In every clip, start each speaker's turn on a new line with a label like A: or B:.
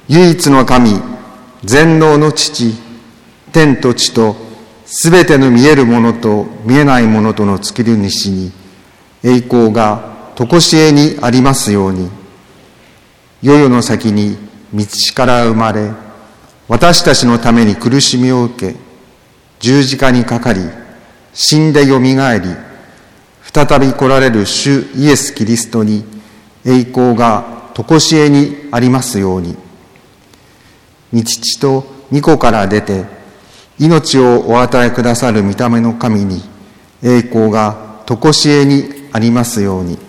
A: 唯一の神、全能の父、天と地とすべての見えるものと見えないものとの作り主に栄光が常しえにありますように。世々の先に道から生まれ、私たちのために苦しみを受け、十字架にかかり、死んでよみがえり、再び来られる主イエス・キリストに栄光が常しえにありますように。御父と御子から出て、命をお与えくださる御霊の神に栄光が常しえにありますように。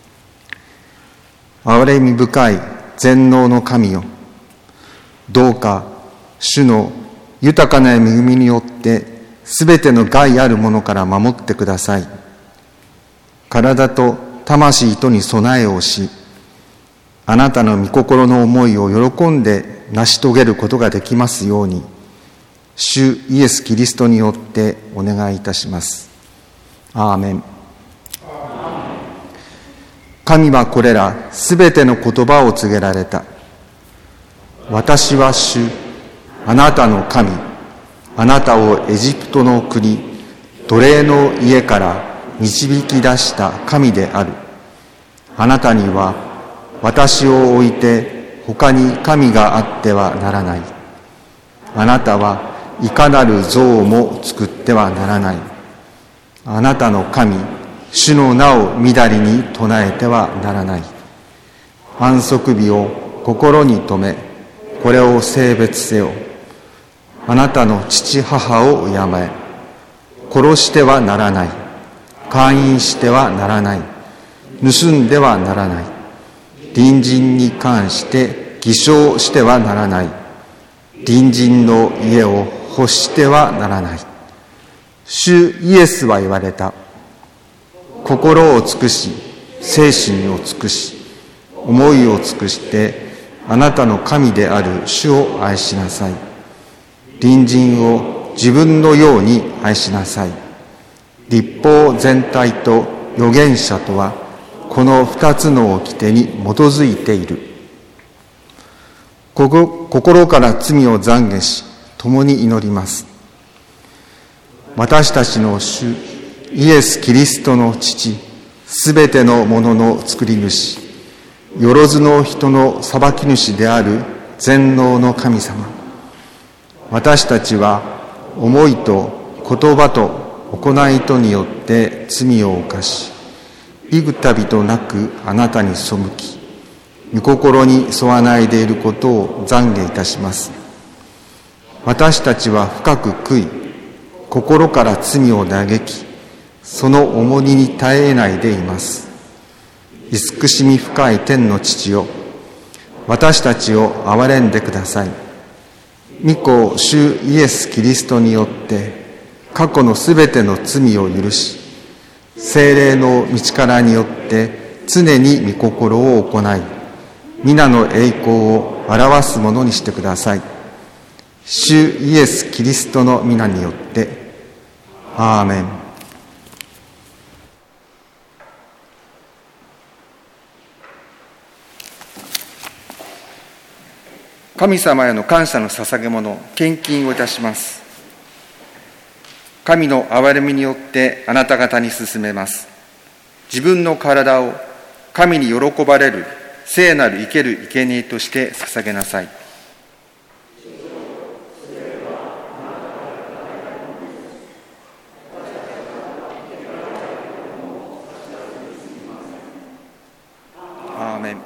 A: 憐れみ深い全能の神よ、どうか主の豊かな恵みによってすべての害あるものから守ってください。体と魂とに備えをし、あなたの御心の思いを喜んで成し遂げることができますように、主イエス・キリストによってお願いいたします。アーメン。神はこれらすべての言葉を告げられた。私は主、あなたの神、あなたをエジプトの国、奴隷の家から導き出した神である。あなたには私を置いて他に神があってはならない。あなたはいかなる像も作ってはならない。あなたの神、主の名をみだりに唱えてはならない。安息日を心に留め、これを聖別せよ。あなたの父母を敬え。殺してはならない。姦淫してはならない。盗んではならない。隣人に関して偽証してはならない。隣人の家を欲してはならない。主イエスは言われた。心を尽くし、精神を尽くし、思いを尽くして、あなたの神である主を愛しなさい。隣人を自分のように愛しなさい。律法全体と預言者とは、この二つの掟に基づいている。心から罪を懺悔し、共に祈ります。私たちの主イエス・キリストの父、すべてのものの作り主、よろずの人の裁き主である全能の神様。私たちは思いと言葉と行いとによって罪を犯し、幾度となくあなたに背き、御心に沿わないでいることを懺悔いたします。私たちは深く悔い、心から罪を嘆き、その重荷に耐えないでいます。慈しみ深い天の父よ、私たちを憐れんでください。御子主イエス・キリストによって過去のすべての罪を許し、聖霊の道からによって常に御心を行い、皆の栄光を表すものにしてください。主イエス・キリストの皆によって、アーメン。神様への感謝の捧げ物、献金をいたします。神の憐れみによってあなた方に進めます。自分の体を神に喜ばれる聖なる生ける生贄として捧げなさい。アーメン。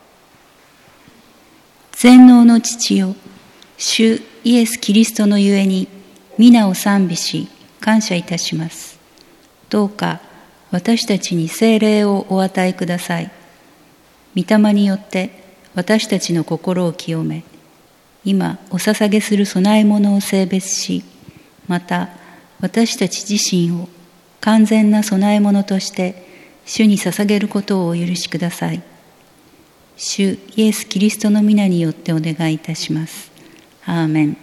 B: 全能の父よ、主イエス・キリストのゆえに皆を賛美し感謝いたします。どうか私たちに聖霊をお与えください。御霊によって私たちの心を清め、今お捧げする供え物を聖別し、また私たち自身を完全な供え物として主に捧げることをお許しください。主イエス・キリストの皆によってお願いいたします。アーメン。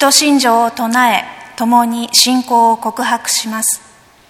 C: と信条を唱え、共に信仰を告白します。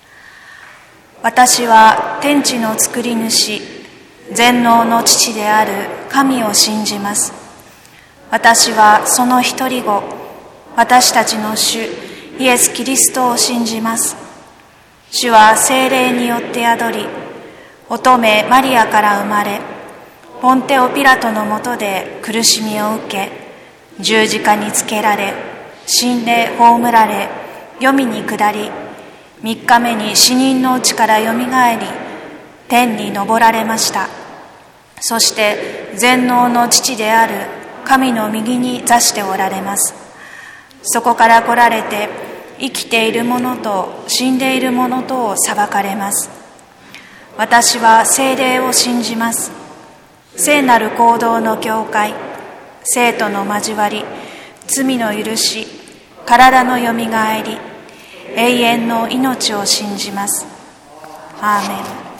C: 私は天地の作り主、全能の父である神を信じます。私はその一人子、私たちの主イエス・キリストを信じます。主は聖霊によって宿り、乙女マリアから生まれ、ポンテオピラトのもとで苦しみを受け、十字架につけられ、死んで葬られ、黄泉に下り、3日目に死人のうちからよみがえり、天に昇られました。そして全能の父である神の右に座しておられます。そこから来られて、生きている者と死んでいる者とを裁かれます。私は聖霊を信じます。聖なる行動の教会、聖徒の交わり、罪の許し、体のよみがえり、永遠の命を信じます。アーメン。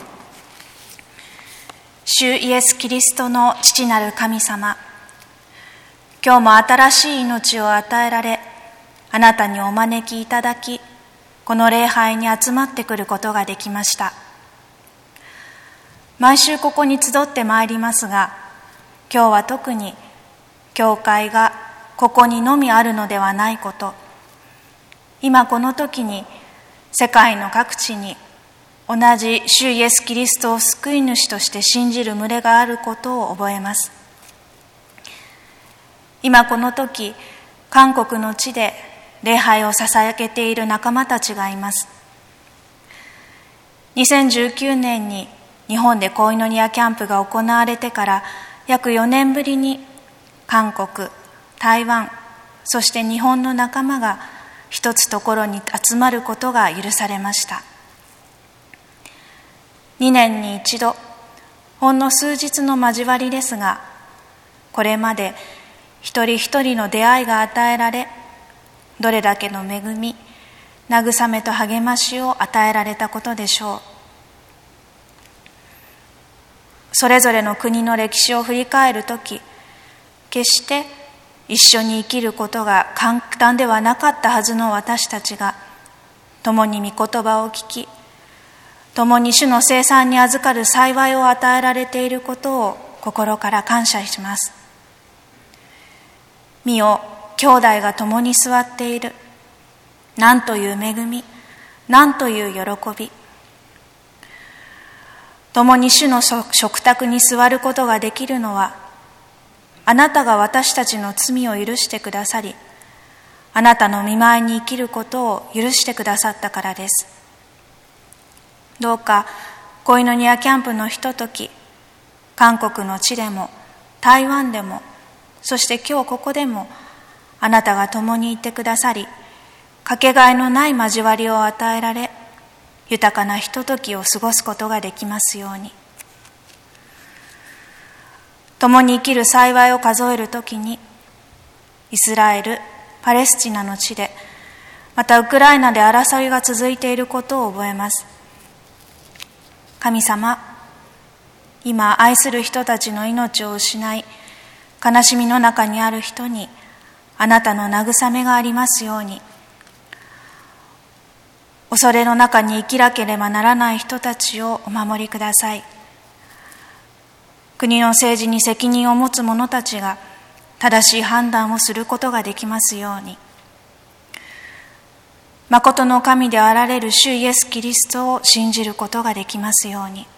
C: 主イエス・キリストの父なる神様、今日も新しい命を与えられ、あなたにお招きいただき、この礼拝に集まってくることができました。毎週ここに集ってまいりますが、今日は特に教会がここにのみあるのではないこと、今この時に世界の各地に同じ主イエス・キリストを救い主として信じる群れがあることを覚えます。今この時、韓国の地で礼拝を捧げている仲間たちがいます。2019年に日本でコイノニアキャンプが行われてから約4年ぶりに韓国、台湾、そして日本の仲間が一つところに集まることが許されました。2年に一度、ほんの数日の交わりですが、これまで一人一人の出会いが与えられ、どれだけの恵み、慰めと励ましを与えられたことでしょう。それぞれの国の歴史を振り返るとき、決して一緒に生きることが簡単ではなかったはずの私たちが、共に御言葉を聞き、共に主の聖餐に預かる幸いを与えられていることを心から感謝します。見よ、兄弟が共に座っている。なんという恵み、なんという喜び。共に主の食卓に座ることができるのは、あなたが私たちの罪を許してくださり、あなたの御前に生きることを許してくださったからです。どうか、コイノニアキャンプのひととき、韓国の地でも、台湾でも、そして今日ここでも、あなたが共にいてくださり、かけがえのない交わりを与えられ、豊かなひとときを過ごすことができますように。共に生きる幸いを数えるときに、イスラエル、パレスチナの地で、またウクライナで争いが続いていることを覚えます。神様、今愛する人たちの命を失い、悲しみの中にある人に、あなたの慰めがありますように。恐れの中に生きなければならない人たちをお守りください。国の政治に責任を持つ者たちが正しい判断をすることができますように。誠の神であられる主イエス・キリストを信じることができますように。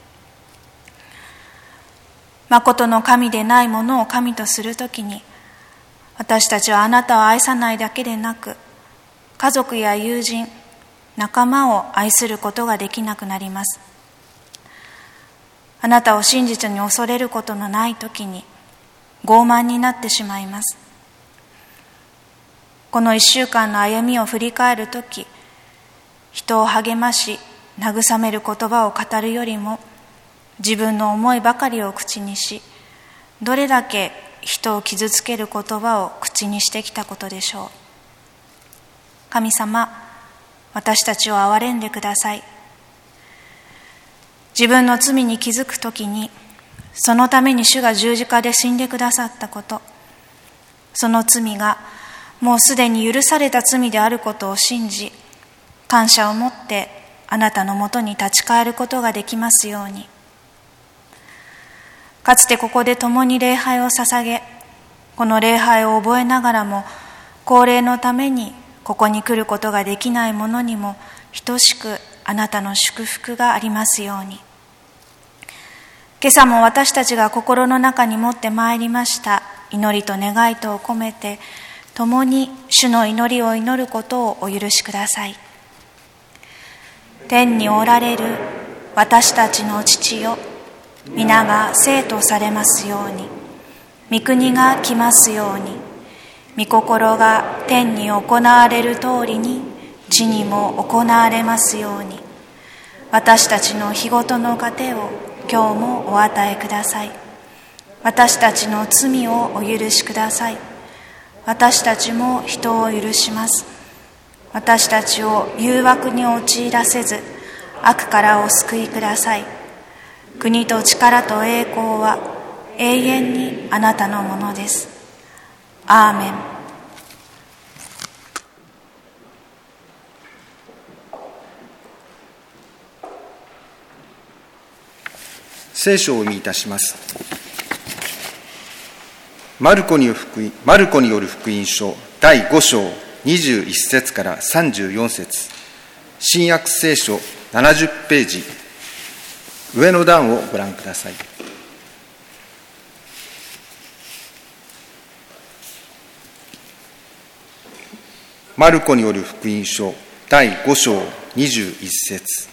C: 誠の神でないものを神とするときに、私たちはあなたを愛さないだけでなく、家族や友人、仲間を愛することができなくなります。あなたを真実に恐れることのないときに、傲慢になってしまいます。この1週間の歩みを振り返るとき、人を励まし、慰める言葉を語るよりも、自分の思いばかりを口にし、どれだけ人を傷つける言葉を口にしてきたことでしょう。神様、私たちを憐れんでください。自分の罪に気づくときに、そのために主が十字架で死んでくださったこと、その罪がもうすでに許された罪であることを信じ、感謝を持ってあなたのもとに立ち返ることができますように。かつてここで共に礼拝を捧げ、この礼拝を覚えながらも、高齢のためにここに来ることができない者にも等しくあなたの祝福がありますように。今朝も私たちが心の中に持ってまいりました祈りと願いとを込めて、共に主の祈りを祈ることをお許しください。天におられる私たちの父よ、皆が聖とされますように。御国が来ますように。御心が天に行われる通りに地にも行われますように。私たちの日ごとの糧を今日もお与えください。私たちの罪をお許しください。私たちも人を許します。私たちを誘惑に陥らせず、悪からお救いください。国と力と栄光は永遠にあなたのものです。アーメン。
A: 聖書をお読みいたします。マルコによる福音書第5章21節から34節、新約聖書70ページ、上の段をご覧ください。マルコによる福音書第5章21節。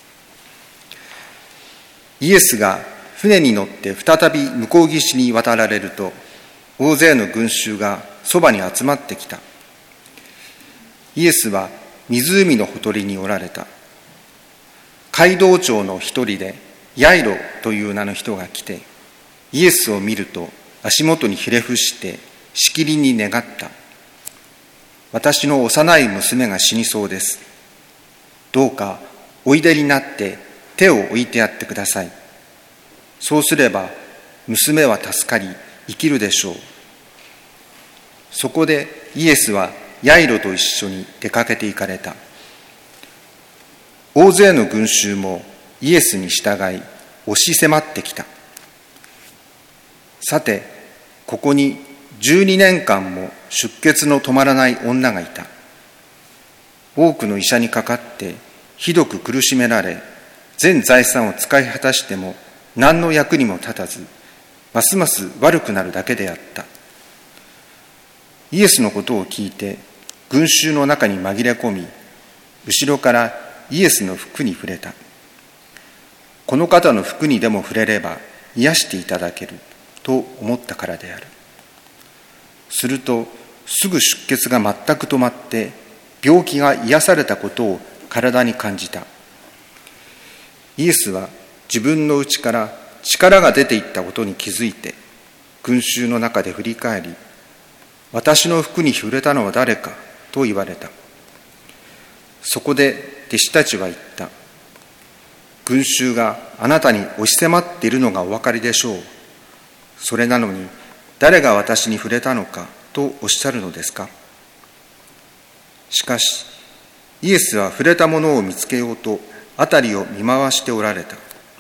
A: イエスが船に乗って再び向こう岸に渡られると、大勢の群衆がそばに集まってきた。イエスは湖のほとりにおられた。街道長の一人でヤイロという名の人が来て、イエスを見ると足元にひれ伏してしきりに願った。私の幼い娘が死にそうです。どうかおいでになって手を置いてやってください。そうすれば娘は助かり生きるでしょう。そこでイエスはヤイロと一緒に出かけて行かれた。大勢の群衆もイエスに従い押し迫ってきた。さて、ここに12年間も出血の止まらない女がいた。多くの医者にかかってひどく苦しめられ、全財産を使い果たしても何の役にも立たず、ますます悪くなるだけであった。イエスのことを聞いて群衆の中に紛れ込み、後ろからイエスの服に触れた。この方の服にでも触れれば癒していただけると思ったからである。するとすぐ出血が全く止まって、病気が癒されたことを体に感じた。イエスは自分の内から力が出ていったことに気づいて、群衆の中で振り返り、私の服に触れたのは誰かと言われた。そこで弟子たちは言った。群衆があなたに押し迫っているのがお分かりでしょう。それなのに誰が私に触れたのかとおっしゃるのですか。しかしイエスは触れたものを見つけようと辺りを見回しておられた。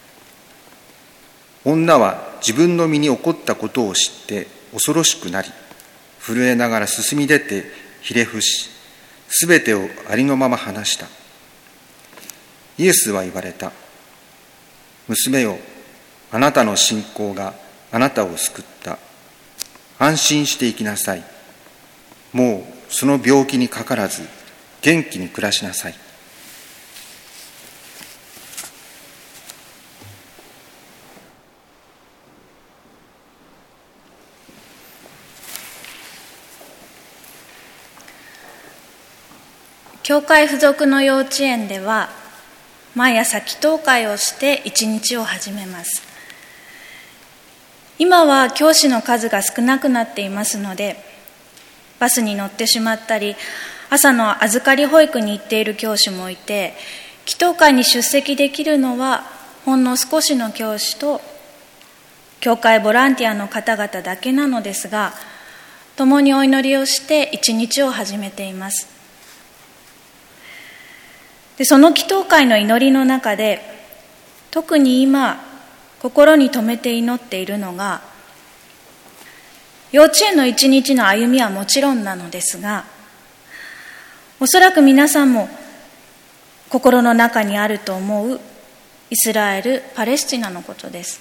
A: 女は自分の身に起こったことを知って恐ろしくなり、震えながら進み出てひれ伏し、すべてをありのまま話した。イエスは言われた。娘よ、あなたの信仰があなたを救った。安心して生きなさい。もうその病気にかからず元気に暮らしなさい。
C: 教会附属の幼稚園では毎朝祈祷会をして一日を始めます。今は教師の数が少なくなっていますので、バスに乗ってしまったり、朝の預かり保育に行っている教師もいて、祈祷会に出席できるのはほんの少しの教師と教会ボランティアの方々だけなのですが、 共にお祈りをして一日を始めています。で、その祈祷会の祈りの中で、特に今心に留めて祈っているのが、幼稚園の一日の歩みはもちろんなのですが、おそらく皆さんも心の中にあると思うイスラエル・パレスチナのことです。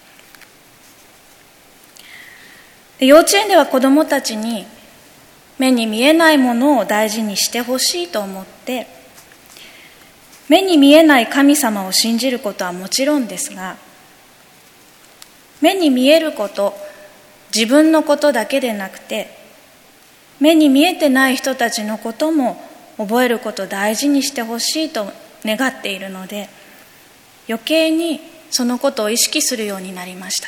C: で、幼稚園では子どもたちに目に見えないものを大事にしてほしいと思って、目に見えない神様を信じることはもちろんですが、目に見えること、自分のことだけでなくて、目に見えてない人たちのことも覚えることを大事にしてほしいと願っているので、余計にそのことを意識するようになりました。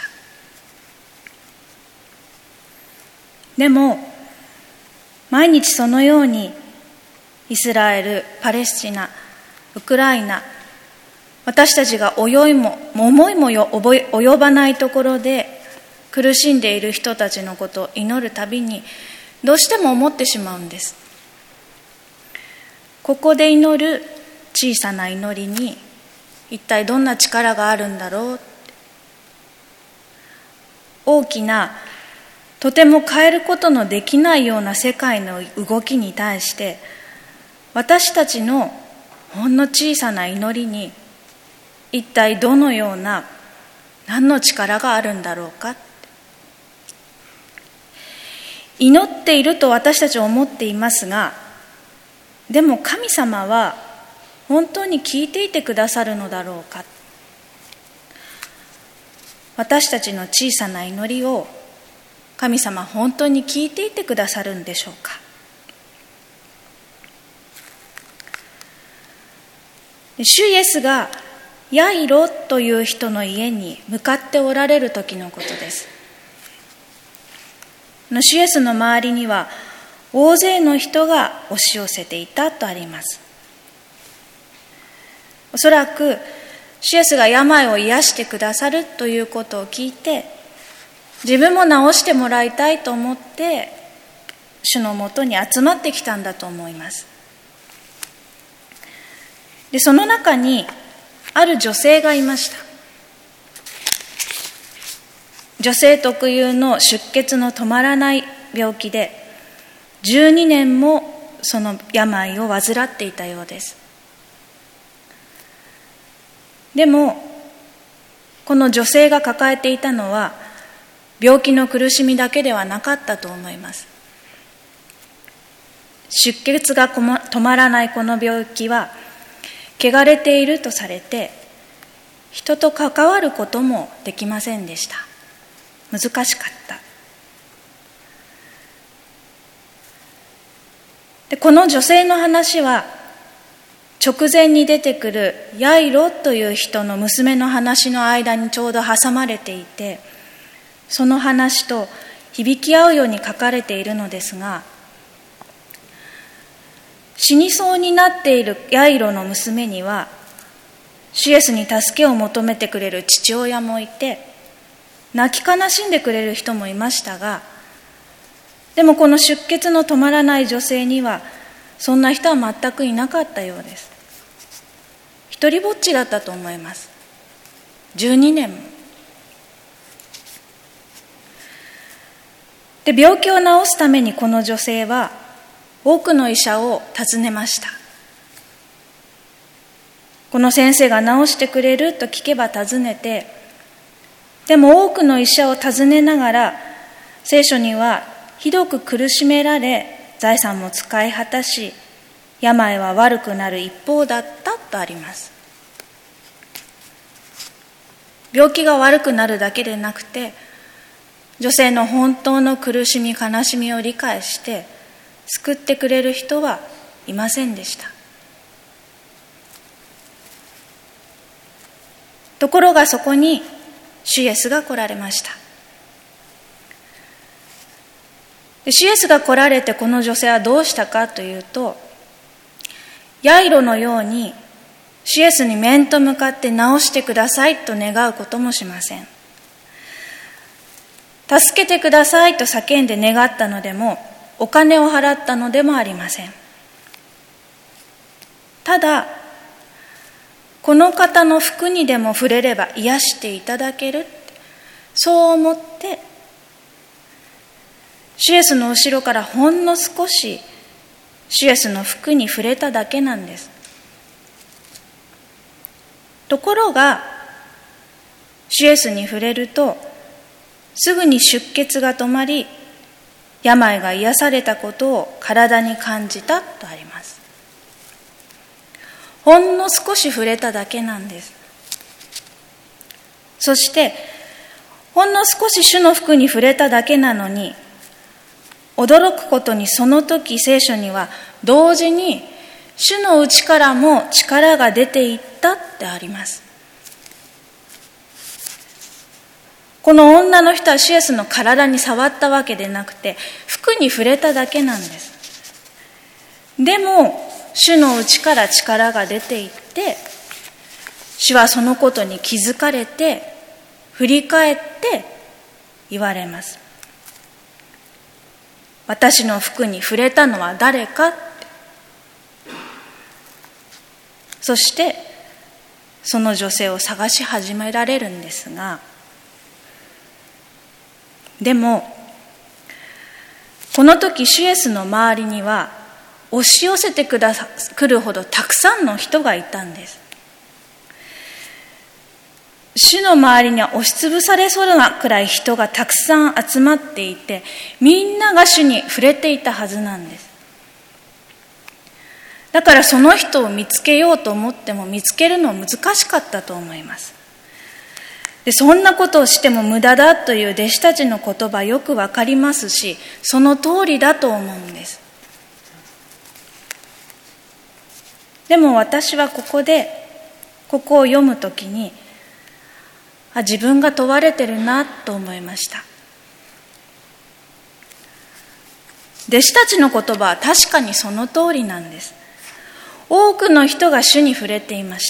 C: でも毎日そのようにイスラエル、パレスチナ、ウクライナ、私たちが思いも及ばないところで苦しんでいる人たちのことを祈るたびに、どうしても思ってしまうんです。ここで祈る小さな祈りに一体どんな力があるんだろう。大きな、とても変えることのできないような世界の動きに対して、私たちのほんの小さな祈りに一体どのような、何の力があるんだろうか。祈っていると私たちは思っていますが、でも神様は本当に聞いていてくださるのだろうか。私たちの小さな祈りを神様本当に聞いていてくださるんでしょうか。主イエスがヤイロという人の家に向かっておられる時のことです。主イエスの周りには大勢の人が押し寄せていたとあります。おそらく主イエスが病を癒してくださるということを聞いて、自分も治してもらいたいと思って主のもとに集まってきたんだと思います。で、その中にある女性がいました。女性特有の出血の止まらない病気で、12年もその病を患っていたようです。でもこの女性が抱えていたのは病気の苦しみだけではなかったと思います。出血が止まらないこの病気は汚れているとされて、人と関わることもできませんでした。難しかった。で、この女性の話は直前に出てくるヤイロという人の娘の話の間にちょうど挟まれていて、その話と響き合うように書かれているのですが、死にそうになっているヤイロの娘には主イエスに助けを求めてくれる父親もいて、泣き悲しんでくれる人もいましたが、でもこの出血の止まらない女性にはそんな人は全くいなかったようです。一人ぼっちだったと思います。12年も。で、病気を治すためにこの女性は多くの医者を訪ねました。この先生が治してくれると聞けば訪ねて、でも多くの医者を訪ねながら、聖書にはひどく苦しめられ、財産も使い果たし、病は悪くなる一方だったとあります。病気が悪くなるだけでなくて、女性の本当の苦しみ悲しみを理解して救ってくれる人はいませんでした。ところがそこに主イエスが来られました。主イエスが来られて、この女性はどうしたかというと、ヤイロのように主イエスに面と向かって治してくださいと願うこともしません。 助けてくださいと叫んで願ったのでも、お金を払ったのでもありません。ただ、この方の服にでも触れれば癒していただける、そう思って主イエスの後ろからほんの少し主イエスの服に触れただけなんです。ところが主イエスに触れるとすぐに出血が止まり、病が癒されたことを体に感じたとあります。ほんの少し触れただけなんです。そしてほんの少し主の服に触れただけなのに、驚くことにその時聖書には同時に主の内からも力が出ていったってあります。この女の人は主イエスの体に触ったわけでなくて、服に触れただけなんです。でも主の内から力が出ていって、主はそのことに気づかれて、振り返って言われます。私の服に触れたのは誰かって。そしてその女性を探し始められるんですが、でもこの時主イエスの周りには押し寄せてくるほどたくさんの人がいたんです。主の周りには押しつぶされそうなくらい人がたくさん集まっていて、みんなが主に触れていたはずなんです。だからその人を見つけようと思っても見つけるの難しかったと思います。で、そんなことをしても無駄だという弟子たちの言葉よくわかりますし、その通りだと思うんです。でも私はここを読むときに、自分が問われてるなと思いました。弟子たちの言葉は確かにその通りなんです。多くの人が主に触れていました。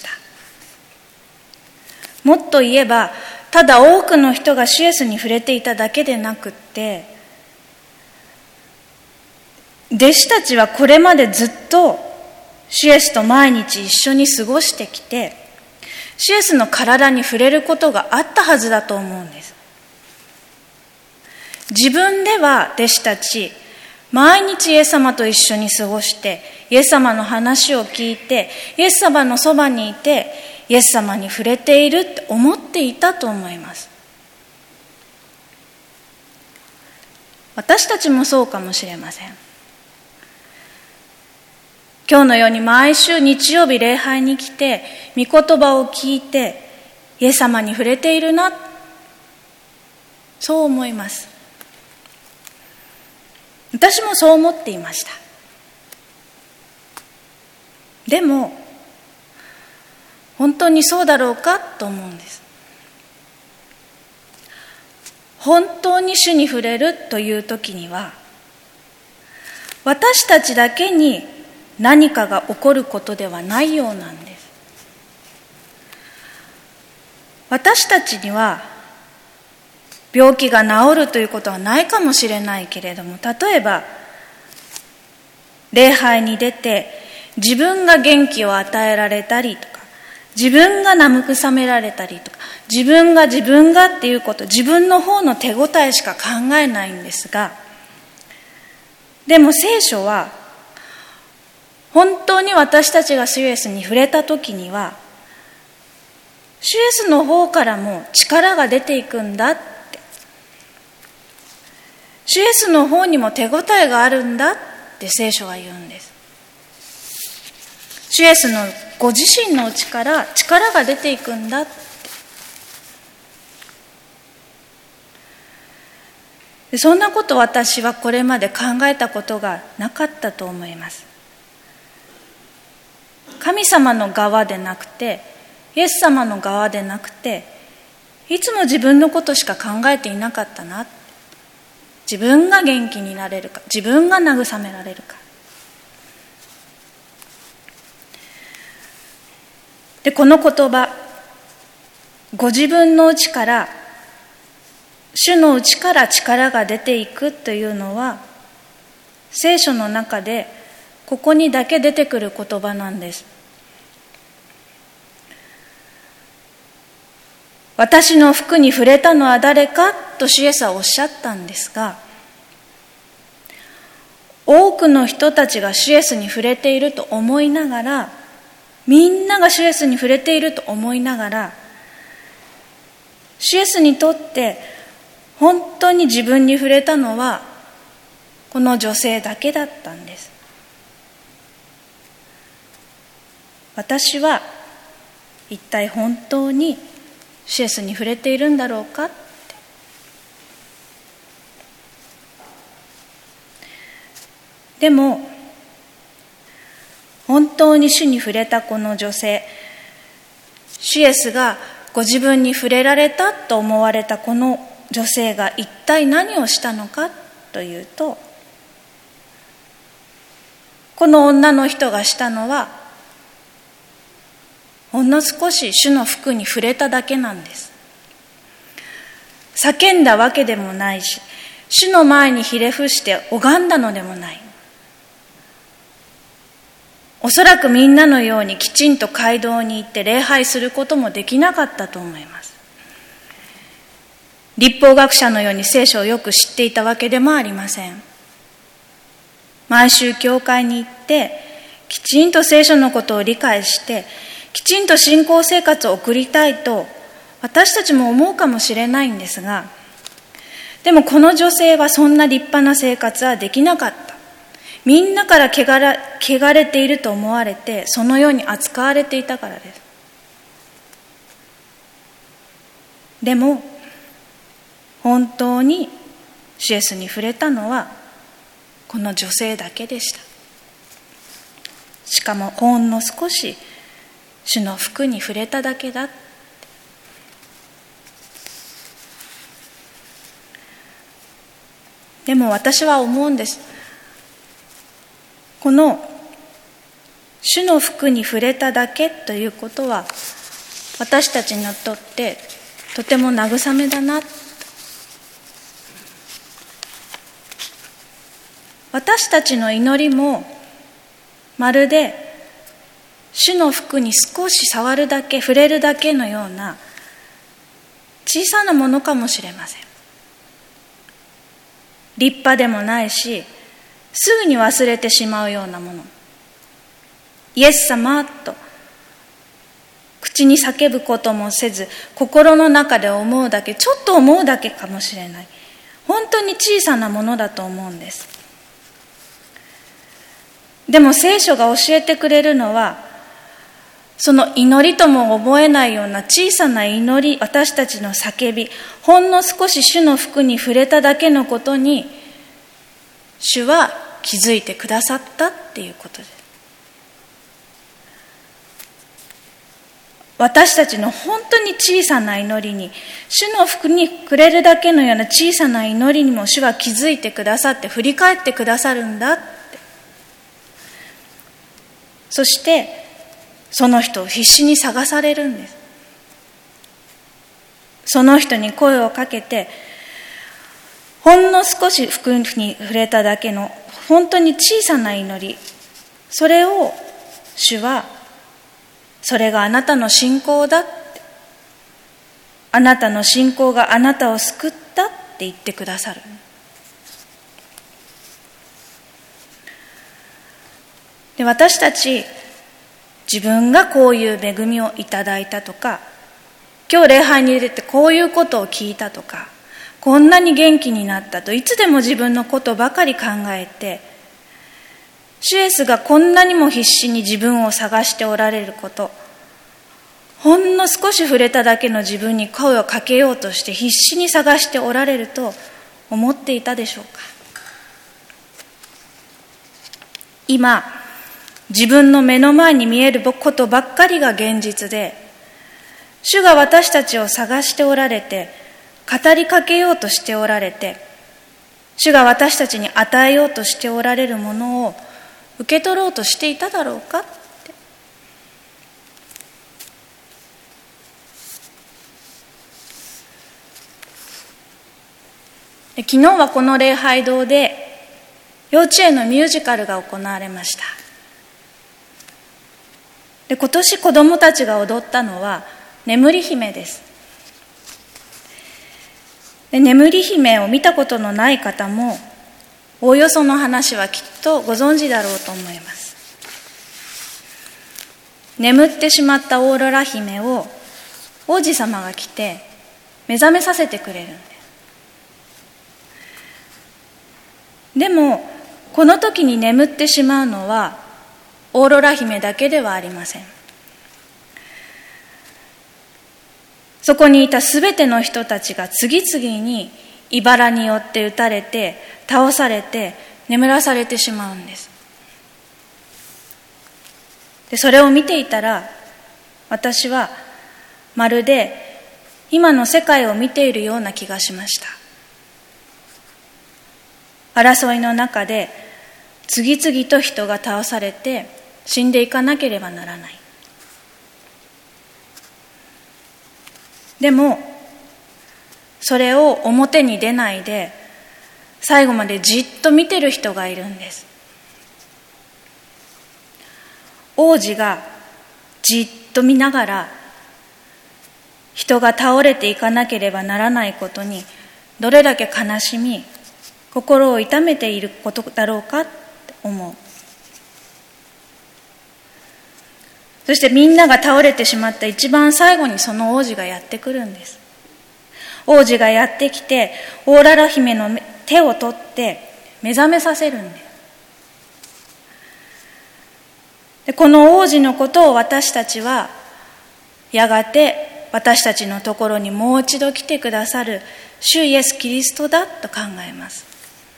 C: もっと言えば、ただ多くの人が主イエスに触れていただけでなくって、弟子たちはこれまでずっと主イエスと毎日一緒に過ごしてきて、主イエスの体に触れることがあったはずだと思うんです。自分では弟子たち、毎日イエス様と一緒に過ごして、イエス様の話を聞いて、イエス様のそばにいて、イエス様に触れているって思っていたと思います。私たちもそうかもしれません。今日のように毎週日曜日礼拝に来て、御言葉を聞いて、イエス様に触れているな、そう思います。私もそう思っていました。でも、本当にそうだろうかと思うんです。本当に主に触れるという時には、私たちだけに何かが起こることではないようなんです。私たちには病気が治るということはないかもしれないけれども、例えば礼拝に出て自分が元気を与えられたりとか、自分が慰められたりとか、自分がっていうこと、自分の方の手応えしか考えないんですが、でも聖書は本当に私たちが主イエスに触れた時には、主イエスの方からも力が出ていくんだって、主イエスの方にも手応えがあるんだって聖書は言うんです。主イエスのご自身の内から力が出ていくんだって。で、そんなこと私はこれまで考えたことがなかったと思います。神様の側でなくて、イエス様の側でなくて、いつも自分のことしか考えていなかったな。自分が元気になれるか、自分が慰められるか。で、この言葉、ご自分の内から主の内から力が出ていくというのは、聖書の中でここにだけ出てくる言葉なんです。私の服に触れたのは誰かと主イエスはおっしゃったんですが、多くの人たちが主イエスに触れていると思いながら、みんなが主イエスに触れていると思いながら、主イエスにとって本当に自分に触れたのはこの女性だけだったんです。私は一体本当に主イエスに触れているんだろうかって。でも本当に主に触れたこの女性、主イエスがご自分に触れられたと思われたこの女性が一体何をしたのかというと、この女の人がしたのはほんの少し主の服に触れただけなんです。叫んだわけでもないし、主の前にひれ伏して拝んだのでもない。おそらくみんなのようにきちんと街道に行って礼拝することもできなかったと思います。律法学者のように聖書をよく知っていたわけでもありません。毎週教会に行ってきちんと聖書のことを理解してきちんと信仰生活を送りたいと私たちも思うかもしれないんですが、でもこの女性はそんな立派な生活はできなかった。みんなから汚れていると思われて、そのように扱われていたからです。でも本当に主イエスに触れたのはこの女性だけでした。しかもほんの少し主の服に触れただけだ。でも私は思うんです。この主の服に触れただけということは私たちにとってとても慰めだな。私たちの祈りもまるで主の服に少し触るだけ、触れるだけのような小さなものかもしれません。立派でもないし、すぐに忘れてしまうようなもの。イエス様と口に叫ぶこともせず、心の中で思うだけ、ちょっと思うだけかもしれない。本当に小さなものだと思うんです。でも聖書が教えてくれるのは、その祈りとも思えないような小さな祈り、私たちの叫び、ほんの少し主の服に触れただけのことに、主は気づいてくださったっていうことです。私たちの本当に小さな祈りに、主の服に触れるだけのような小さな祈りにも主は気づいてくださって振り返ってくださるんだって。そしてその人を必死に探されるんです。その人に声をかけて、ほんの少し服に触れただけの本当に小さな祈り、それを主は、それがあなたの信仰だって、あなたの信仰があなたを救ったって言ってくださる。で、私たち自分がこういう恵みをいただいたとか、今日礼拝に出てこういうことを聞いたとか、こんなに元気になったといつでも自分のことばかり考えて、主イエスがこんなにも必死に自分を探しておられること、ほんの少し触れただけの自分に声をかけようとして必死に探しておられると思っていたでしょうか。今自分の目の前に見えることばっかりが現実で、主が私たちを探しておられて、語りかけようとしておられて、主が私たちに与えようとしておられるものを受け取ろうとしていただろうかって。 昨日はこの礼拝堂で幼稚園のミュージカルが行われました。で、今年子どもたちが踊ったのは眠り姫です。で、眠り姫を見たことのない方もおおよその話はきっとご存知だろうと思います。眠ってしまったオーロラ姫を王子様が来て目覚めさせてくれるんです。でもこの時に眠ってしまうのはオーロラ姫だけではありません。そこにいたすべての人たちが次々に茨によって打たれて倒されて眠らされてしまうんです。で、それを見ていたら私はまるで今の世界を見ているような気がしました。争いの中で次々と人が倒されて死んでいかなければならない。でもそれを表に出ないで最後までじっと見てる人がいるんです。王子がじっと見ながら人が倒れていかなければならないことにどれだけ悲しみ心を痛めていることだろうかって思う。そしてみんなが倒れてしまった一番最後にその王子がやってくるんです。王子がやってきてオーロラ姫の手を取って目覚めさせるんです。で、この王子のことを私たちはやがて私たちのところにもう一度来てくださる主イエス・キリストだと考えます。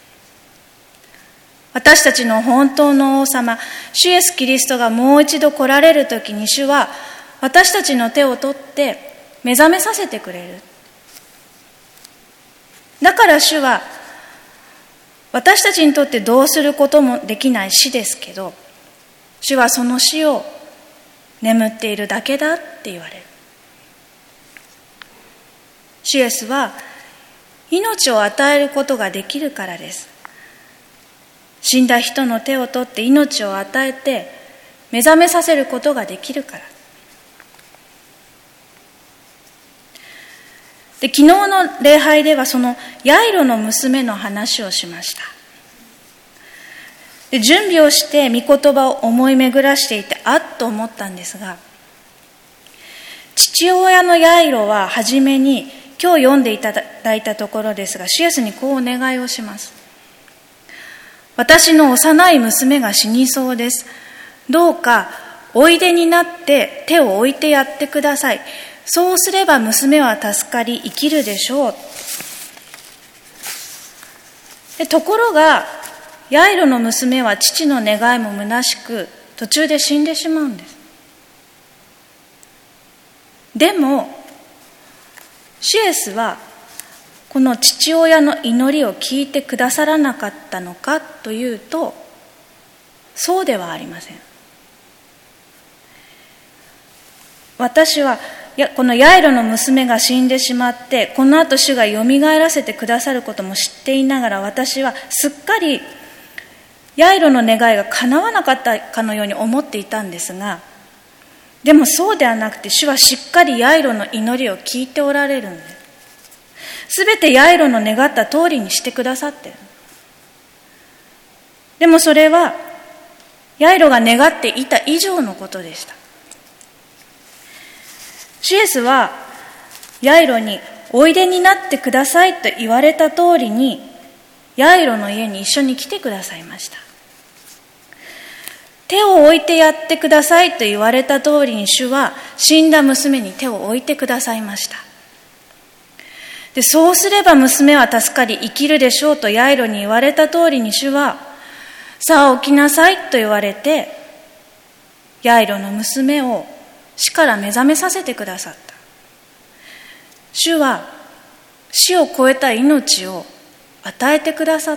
C: 私たちの本当の王様、主イエス・キリストがもう一度来られるときに主は私たちの手を取って目覚めさせてくれる。だから主は私たちにとってどうすることもできない死ですけど、主はその死を眠っているだけだって言われる。主イエスは命を与えることができるからです。死んだ人の手を取って命を与えて目覚めさせることができるから。で、昨日の礼拝ではそのヤイロの娘の話をしました。で、準備をして御言葉を思い巡らしていてあっと思ったんですが、父親のヤイロは初めに今日読んでいただいたところですが、主イエスにこうお願いをします。私の幼い娘が死にそうです。どうかおいでになって手を置いてやってください。そうすれば娘は助かり生きるでしょう。で、ところがヤイロの娘は父の願いも虚しく途中で死んでしまうんです。でも主イエスはこの父親の祈りを聞いてくださらなかったのかというと、そうではありません。私はこのヤイロの娘が死んでしまって、この後主がよみがえらせてくださることも知っていながら、私はすっかりヤイロの願いが叶わなかったかのように思っていたんですが、でもそうではなくて主はしっかりヤイロの祈りを聞いておられるんです。すべてヤイロの願った通りにしてくださっている。でもそれはヤイロが願っていた以上のことでした。主イエスはヤイロにおいでになってくださいと言われた通りにヤイロの家に一緒に来てくださいました。手を置いてやってくださいと言われた通りに主は死んだ娘に手を置いてくださいました。で、そうすれば娘は助かり生きるでしょうとヤイロに言われた通りに主はさあ起きなさいと言われてヤイロの娘を死から目覚めさせてくださった。主は死を超えた命を与えてくださった。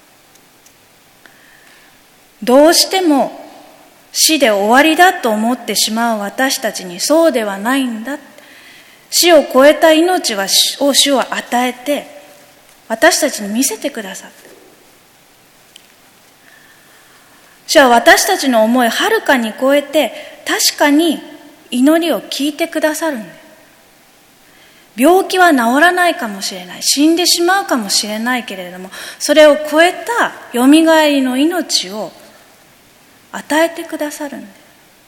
C: どうしても死で終わりだと思ってしまう私たちにそうではないんだ。死を超えた命を主は与えて、 私たちに見せてくださった。主は私たちの思いをはるかに超えて、確かに祈りを聞いてくださるんです。病気は治らないかもしれない、死んでしまうかもしれないけれども、それを超えたよみがえりの命を与えてくださるんです。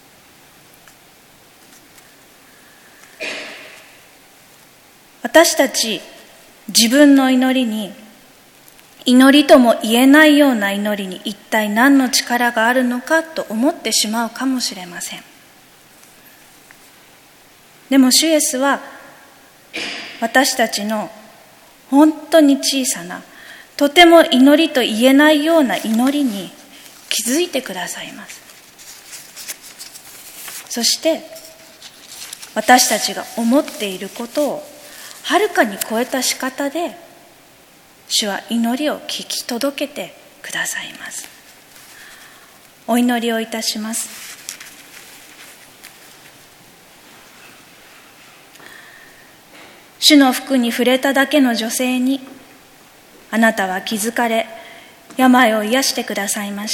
C: 私たち自分の祈りに、祈りとも言えないような祈りに一体何の力があるのかと思ってしまうかもしれません。でも主イエスは私たちの本当に小さな、とても祈りと言えないような祈りに気づいてくださいます。そして私たちが思っていることをはるかに超えた仕方で、主は祈りを聞き届けてくださいます。お祈りをいたします。主の服に触れただけの女性に、あなたは気づかれ、病を癒してくださいました。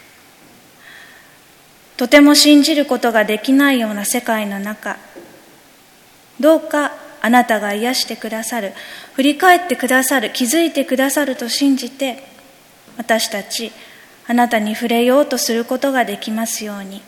C: とても信じることができないような世界の中、どうかあなたが癒してくださる、振り返ってくださる、気づいてくださると信じて、私たちあなたに触れようとすることができますように。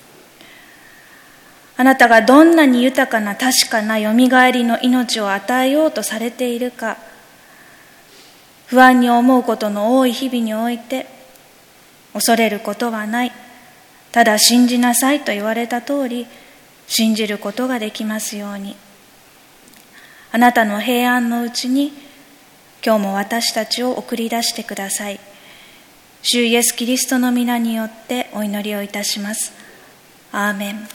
C: あなたがどんなに豊かな確かなよみがえりの命を与えようとされているか、不安に思うことの多い日々において、恐れることはない、ただ信じなさいと言われた通り、信じることができますように。あなたの平安のうちに、今日も私たちを送り出してください。主イエスキリストの皆によってお祈りをいたします。アーメン。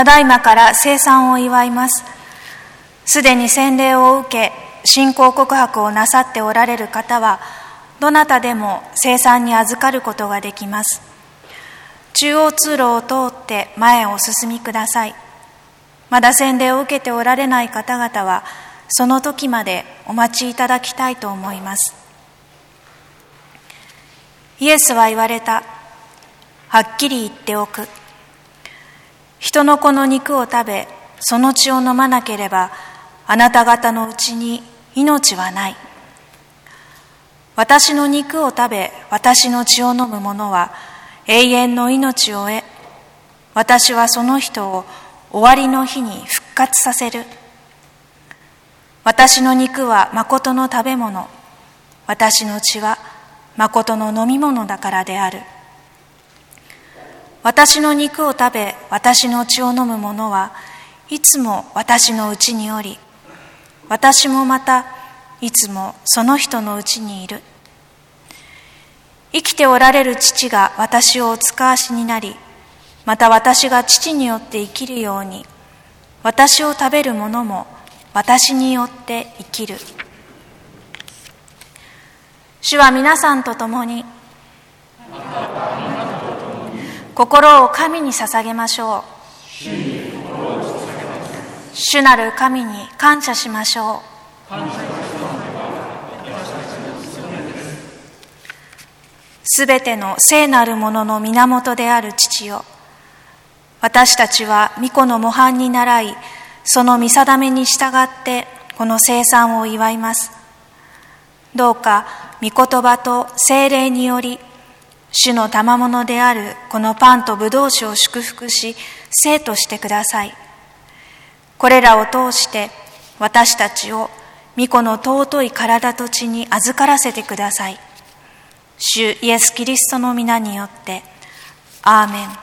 C: だいまから聖餐を祝います。すでに洗礼を受け、信仰告白をなさっておられる方は、どなたでも聖餐に預かることができます。中央通路を通って前をお進みください。まだ洗礼を受けておられない方々は、その時までお待ちいただきたいと思います。イエスは言われた。はっきり言っておく。人の子の肉を食べ、その血を飲まなければ、あなた方のうちに命はない。私の肉を食べ、私の血を飲む者は永遠の命を得、私はその人を終わりの日に復活させる。私の肉は誠の食べ物、私の血は誠の飲み物だからである。私の肉を食べ、私の血を飲む者はいつも私のうちにおり、私もまたいつもその人のうちにいる。生きておられる父が私をお使わしになり、また私が父によって生きるように、私を食べる者も私によって生きる。主は皆さんと共に、心を神に捧げましょう。主なる神に感謝しましょう。すべての聖なるものの源である父よ、私たちは御子の模範に倣い、その御定めに従ってこの聖餐を祝います。どうか御言葉と聖霊により、主の賜物であるこのパンと葡萄酒を祝福し、聖としてください。これらを通して私たちを御子の尊い体と血に預からせてください。主イエス・キリストの皆によって、アーメン。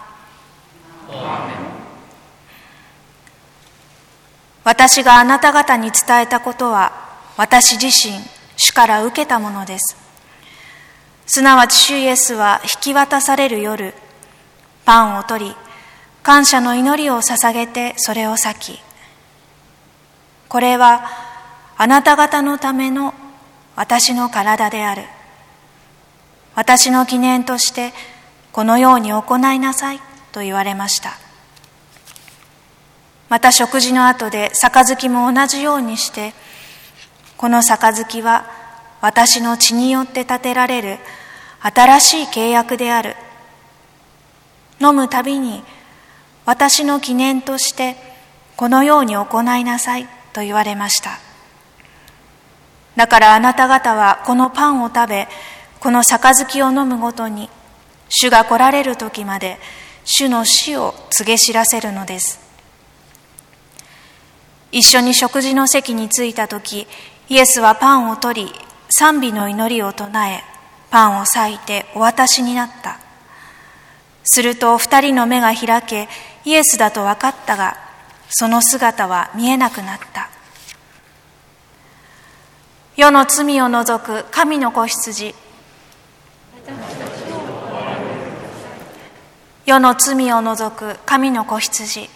C: 私があなた方に伝えたことは、私自身、主から受けたものです。すなわち主イエスは引き渡される夜、パンを取り、感謝の祈りを捧げてそれを裂き、これはあなた方のための私の体である。私の記念としてこのように行いなさいと言われました。また食事の後で杯も同じようにして、この杯は私の血によって立てられる新しい契約である。飲むたびに私の記念としてこのように行いなさいと言われました。だからあなた方はこのパンを食べ、この杯を飲むごとに、主が来られる時まで主の死を告げ知らせるのです。一緒に食事の席に着いた時、イエスはパンを取り、賛美の祈りを唱え、パンを裂いてお渡しになった。すると二人の目が開け、イエスだと分かったが、その姿は見えなくなった。世の罪を除く神の子羊。世の罪を除く神の子羊。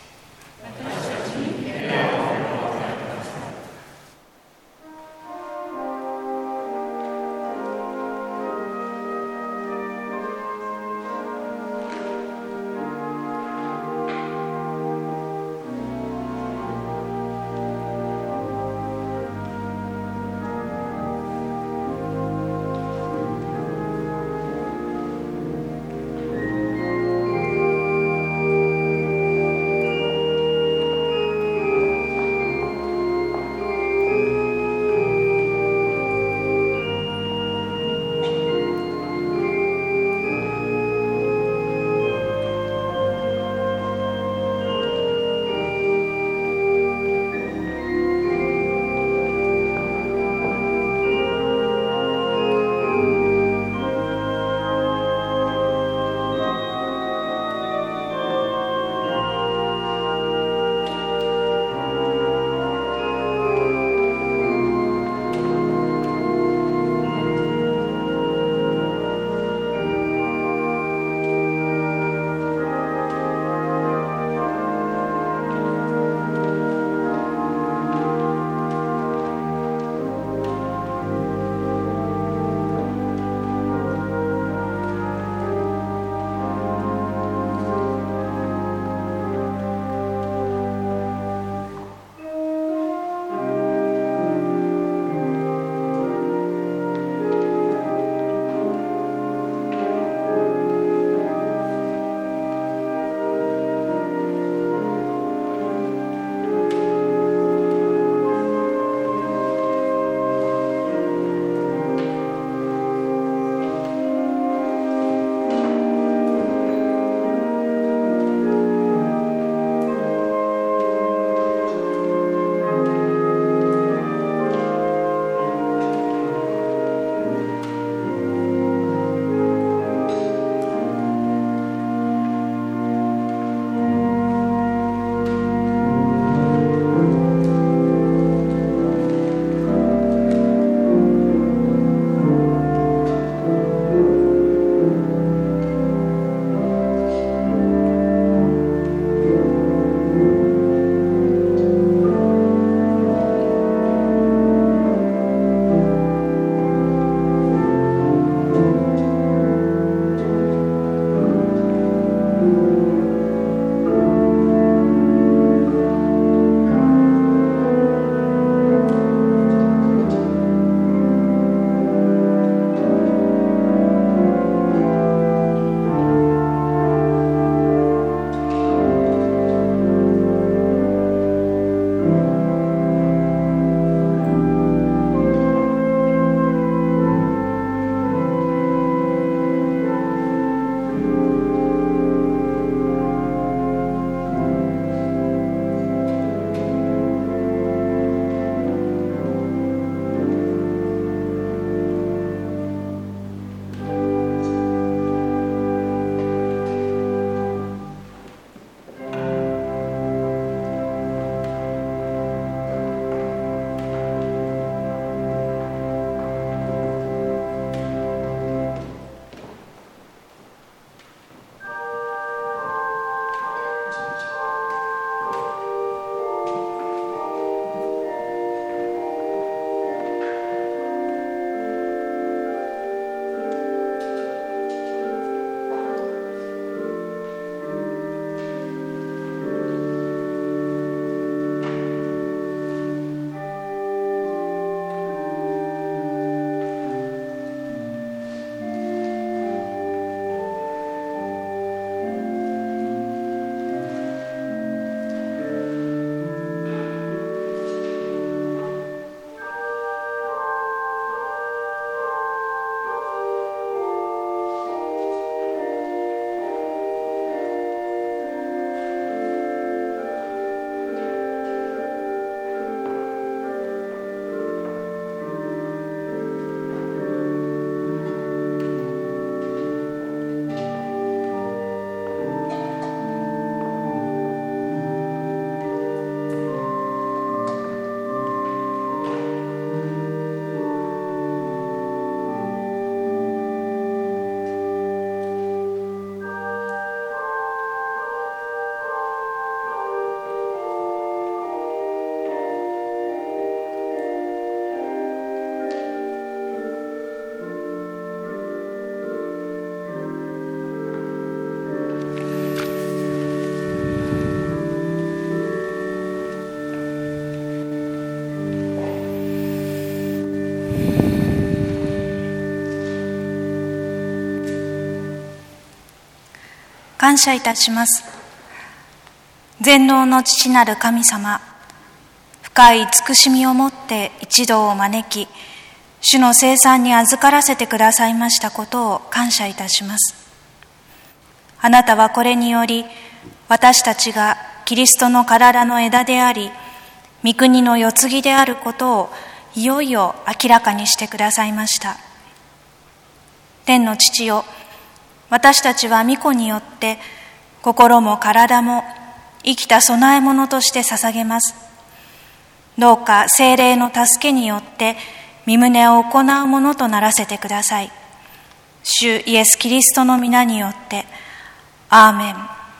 C: 感謝いたします。全能の父なる神様、深い慈しみをもって一同を招き、主の聖餐に預からせてくださいましたことを感謝いたします。あなたはこれにより、私たちがキリストの体の枝であり、御国の世継ぎであることをいよいよ明らかにしてくださいました。天の父よ、私たちは御子によって心も体も生きた供え物として捧げます。どうか聖霊の助けによって御胸を行うものとならせてください。主イエス・キリストの皆によって、アーメン。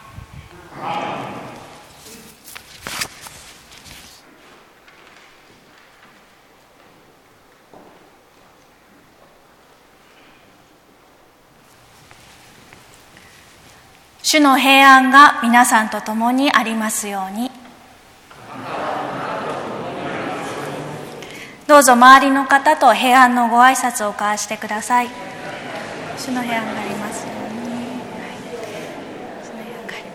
C: 主の平安が皆さんと共にありますように。どうぞ周りの方と平安のご挨拶を交わしてください。主の平安がありますように。主の平安があります。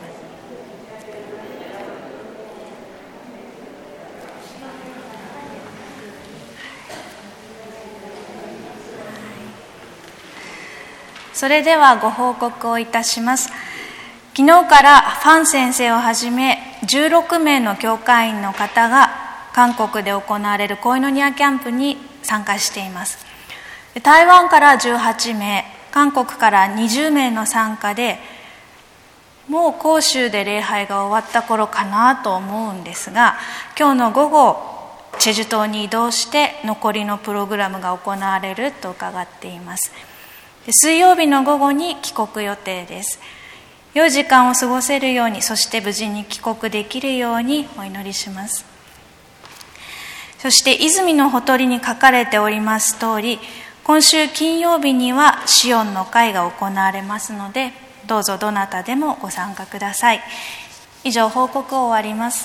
C: それではご報告をいたします。昨日からファン先生をはじめ16名の教会員の方が韓国で行われるコイノニアキャンプに参加しています。台湾から18名、韓国から20名の参加で、もう広州で礼拝が終わった頃かなと思うんですが、今日の午後チェジュ島に移動して残りのプログラムが行われると伺っています。水曜日の午後に帰国予定です。良い時間を過ごせるように、そして無事に帰国できるようにお祈りします。そして泉のほとりに書かれております通り、今週金曜日にはシオンの会が行われますので、どうぞどなたでもご参加ください。以上、報告を終わります。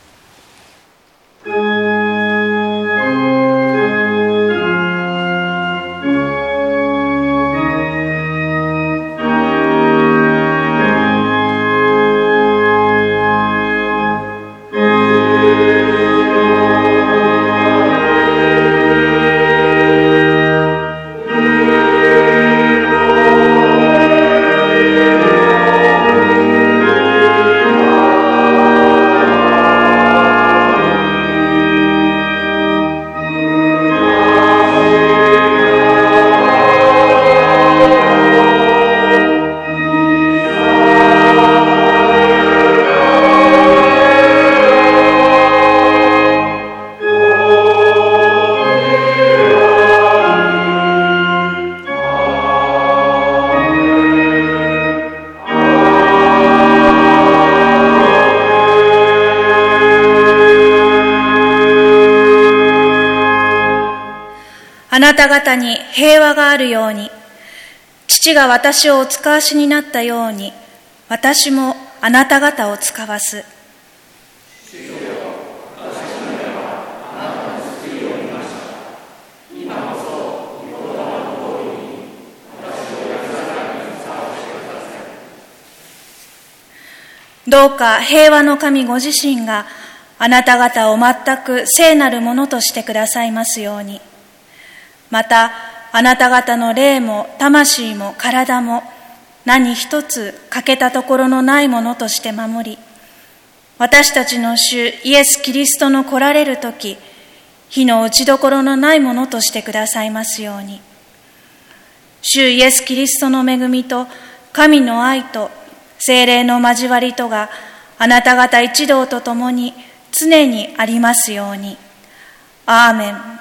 C: あなた方に平和があるように、父が私をお使わしになったように、私もあなた方を使わす。どうか平和の神ご自身があなた方を全く聖なるものとしてくださいますように。また、あなた方の霊も魂も体も何一つ欠けたところのないものとして守り、私たちの主イエス・キリストの来られるとき、火の打ちどころのないものとしてくださいますように。主イエス・キリストの恵みと神の愛と聖霊の交わりとがあなた方一同と共に常にありますように。アーメン。